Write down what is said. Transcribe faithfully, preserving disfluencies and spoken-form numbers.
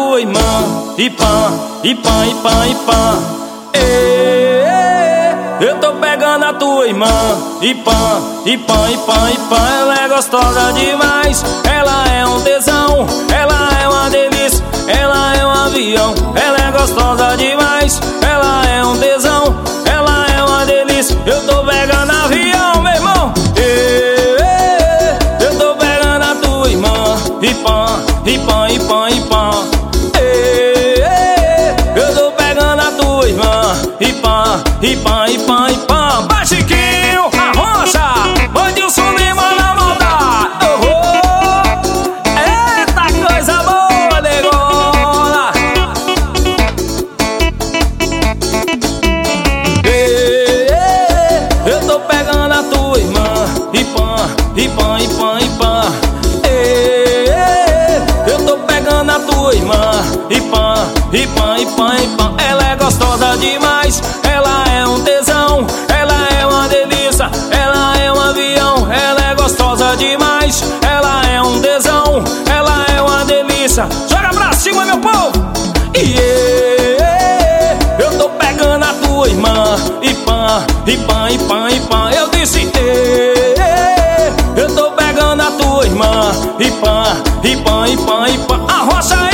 tua irmã, e pã, e pã, e pã, e pã. Eu tô pegando a tua irmã, e pã, e pã, e pã, e pã. Ela é gostosa demais, ela é um tesão, ela é uma delícia, ela é um avião. Ela é gostosa demais, ela é um tesão, ela é uma delícia. Eu tô pegando avião, meu irmão. Eu tô pegando a tua irmã, e pã, e pã, e pã, e pã. Eu tô pegando a tua irmã, e pã, e pã, e pã, e pã. Vai, Chiquinho, arrocha, mande o som de na maldade. Oh, eita coisa boa, negona. Eu tô pegando a tua irmã, e pã, e pã, e pã, e pã. Eu tô pegando a tua irmã, e pã, e pã, e pã, e pã. Ela é gostosa demais, ela é um tesão, ela é uma delícia, ela é um avião. Ela é gostosa demais, ela é um tesão, ela é uma delícia. Joga pra cima, meu povo! Yeah, eu tô pegando a tua irmã, e pã, e pã, e pã, e pã. Eu disse, yeah, eu tô pegando a tua irmã, e pã, e pã, e pã, e pã. Arrocha